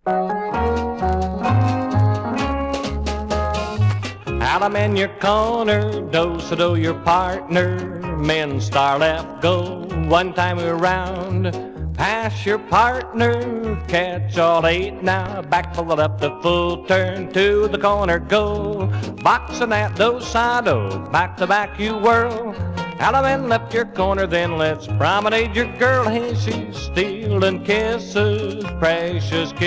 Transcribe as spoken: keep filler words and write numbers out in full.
Alum in your corner, do-so-do your partner. Men star left, go one time around. Pass your partner, catch all eight now. Back pull it up the full turn, to the corner go. Boxing that do-side-do, back to back you whirl. Alum in left your corner, then let's promenade your girl. Hey, she's stealing kisses, precious kisses.